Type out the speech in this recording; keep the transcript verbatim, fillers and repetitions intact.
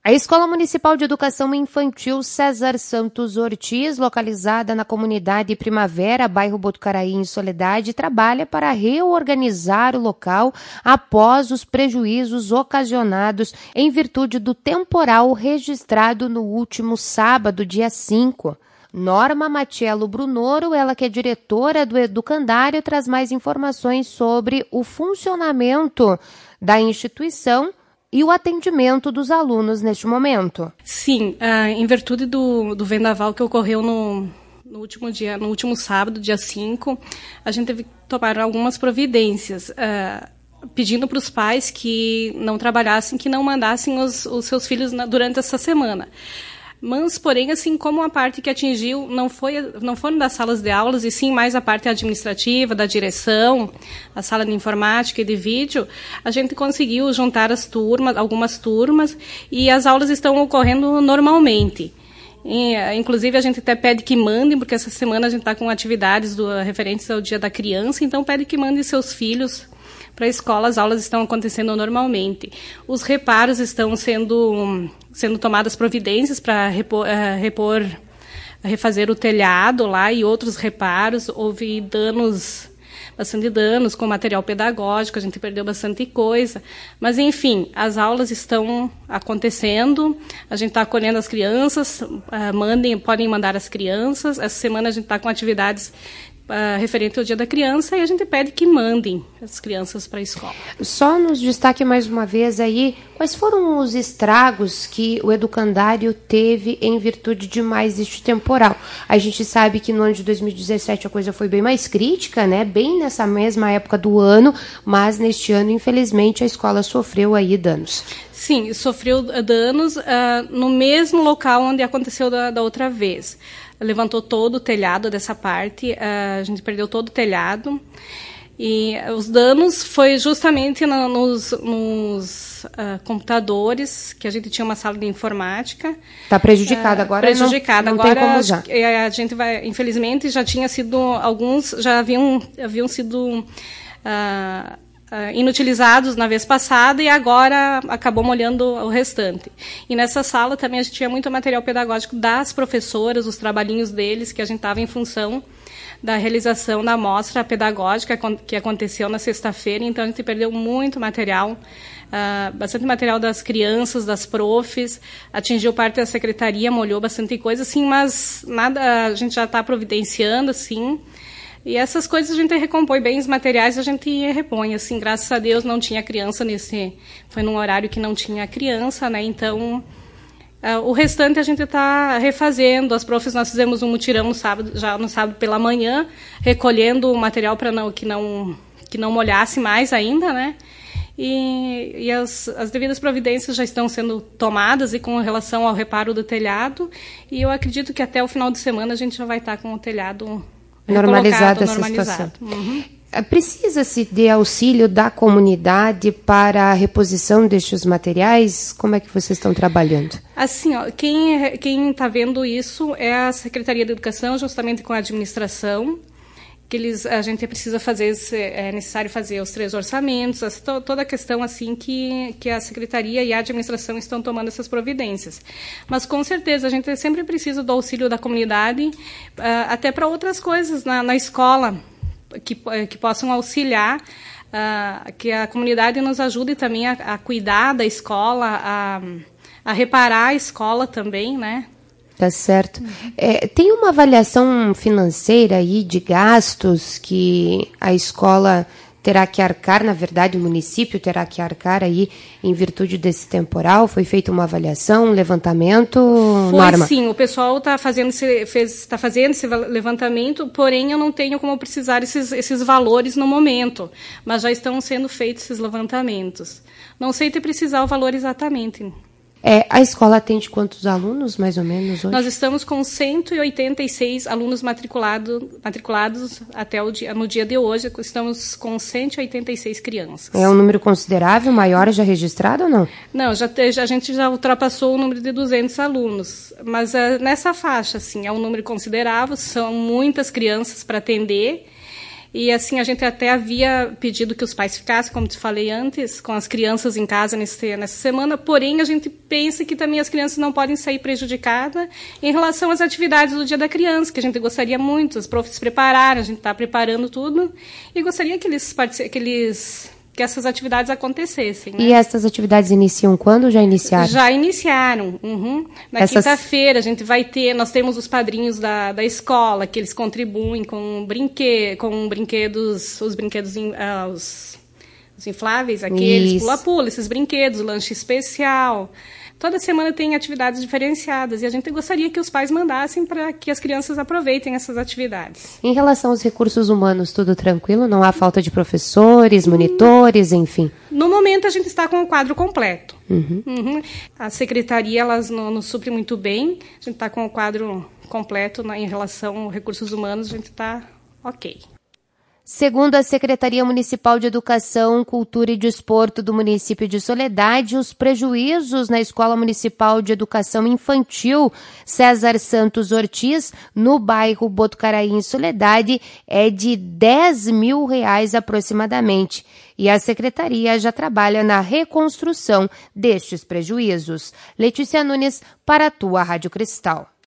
A Escola Municipal de Educação Infantil César Santos Ortiz, localizada na comunidade Primavera, bairro Botucaraí, em Soledade, trabalha para reorganizar o local após os prejuízos ocasionados em virtude do temporal registrado no último sábado, dia cinco. Norma Matiello Brunoro, ela que é diretora do Educandário, traz mais informações sobre o funcionamento da instituição e o atendimento dos alunos neste momento. Sim, uh, em virtude do, do vendaval que ocorreu no, no último dia, no último sábado, dia cinco, a gente teve que tomar algumas providências, uh, pedindo para os pais que não trabalhassem, que não mandassem os, os seus filhos na, durante essa semana. Mas, porém, assim como a parte que atingiu não, foi, não foram das salas de aulas, e sim mais a parte administrativa, da direção, a sala de informática e de vídeo, a gente conseguiu juntar as turmas, algumas turmas, e as aulas estão ocorrendo normalmente. E, inclusive, a gente até pede que mandem, porque essa semana a gente está com atividades do, referentes ao Dia da Criança, então pede que mandem seus filhos para a escola, as aulas estão acontecendo normalmente. Os reparos estão sendo, sendo tomadas providências para repor, uh, repor, refazer o telhado lá e outros reparos. Houve danos, bastante danos com material pedagógico, a gente perdeu bastante coisa. Mas, enfim, as aulas estão acontecendo, a gente está acolhendo as crianças, uh, mandem, podem mandar as crianças. Essa semana a gente está com atividades Uh, referente ao Dia da Criança, e a gente pede que mandem as crianças para a escola. Só nos destaque mais uma vez aí, quais foram os estragos que o educandário teve em virtude de mais este temporal? A gente sabe que no ano de dois mil e dezessete a coisa foi bem mais crítica, né? Bem nessa mesma época do ano, mas neste ano, infelizmente, a escola sofreu aí danos. Sim, sofreu danos uh, no mesmo local onde aconteceu da, da outra vez. Levantou todo o telhado dessa parte, uh, a gente perdeu todo o telhado. E os danos foi justamente no, nos, nos uh, computadores, que a gente tinha uma sala de informática. Está prejudicada uh, agora? Prejudicada. Não, não agora tem como usar. A, a gente vai, infelizmente, já tinha sido, alguns já haviam, haviam sido uh, Uh, inutilizados na vez passada, e agora acabou molhando o restante. E nessa sala também a gente tinha muito material pedagógico das professoras, os trabalhinhos deles, que a gente estava em função da realização da mostra pedagógica que aconteceu na sexta-feira, então a gente perdeu muito material, uh, bastante material das crianças, das profs, atingiu parte da secretaria, molhou bastante coisa, assim, mas nada, a gente já está providenciando, assim. E essas coisas a gente recompõe, bens materiais a gente repõe, assim, graças a Deus não tinha criança nesse, foi num horário que não tinha criança, né, então uh, o restante a gente está refazendo. As profs, nós fizemos um mutirão no sábado, já no sábado pela manhã, recolhendo o material para não, que, não, que não molhasse mais ainda, né, e, e as, as devidas providências já estão sendo tomadas e com relação ao reparo do telhado, e eu acredito que até o final de semana a gente já vai estar com o telhado normalizada essa situação. Uhum. Precisa-se de auxílio da comunidade para a reposição destes materiais? Como é que vocês estão trabalhando? Assim, ó, quem quem está vendo isso é a Secretaria de Educação, justamente com a administração, que eles, a gente precisa fazer, é necessário fazer os três orçamentos, essa, toda a questão assim que, que a Secretaria e a administração estão tomando essas providências. Mas, com certeza, a gente sempre precisa do auxílio da comunidade, uh, até para outras coisas na, na escola, que, que possam auxiliar, uh, que a comunidade nos ajude também a, a cuidar da escola, a, a reparar a escola também, né? Tá certo. Uhum. É, tem uma avaliação financeira aí de gastos que a escola terá que arcar, na verdade o município terá que arcar aí em virtude desse temporal? Foi feita uma avaliação, um levantamento? Foi, Norma? Sim, o pessoal está fazendo, esse, fez, tá fazendo esse levantamento, porém eu não tenho como precisar esses, esses valores no momento, mas já estão sendo feitos esses levantamentos. Não sei te precisar o valor exatamente. É, a escola atende quantos alunos, mais ou menos, hoje? Nós estamos com cento e oitenta e seis alunos matriculado, matriculados até o dia, no dia de hoje. Estamos com cento e oitenta e seis crianças. É um número considerável, maior já registrado ou não? Não, já te, a gente já ultrapassou o número de duzentos alunos. Mas uh, nessa faixa, assim, é um número considerável, são muitas crianças para atender. E assim, a gente até havia pedido que os pais ficassem, como te falei antes, com as crianças em casa nesse, nessa semana, porém a gente pensa que também as crianças não podem sair prejudicadas em relação às atividades do Dia da Criança, que a gente gostaria muito, os profs prepararam, a gente está preparando tudo, e gostaria que eles, que eles que essas atividades acontecessem. Né? E essas atividades iniciam quando ou já iniciaram? Já iniciaram. Uhum. Na essas... quinta-feira a gente vai ter, nós temos os padrinhos da, da escola, que eles contribuem com, brinque, com brinquedos, os brinquedos, uh, os, os infláveis, aqueles, pula-pula, esses brinquedos, lanche especial. Toda semana tem atividades diferenciadas e a gente gostaria que os pais mandassem para que as crianças aproveitem essas atividades. Em relação aos recursos humanos, tudo tranquilo? Não há falta de professores, monitores, enfim? No momento a gente está com o quadro completo. Uhum. Uhum. A secretaria elas nos supre muito bem, a gente está com o quadro completo na, em relação aos recursos humanos, a gente está ok. Segundo a Secretaria Municipal de Educação, Cultura e Desporto do município de Soledade, os prejuízos na Escola Municipal de Educação Infantil César Santos Ortiz, no bairro Botucaraí, em Soledade, é de dez mil reais aproximadamente. E a Secretaria já trabalha na reconstrução destes prejuízos. Letícia Nunes, para a tua Rádio Cristal.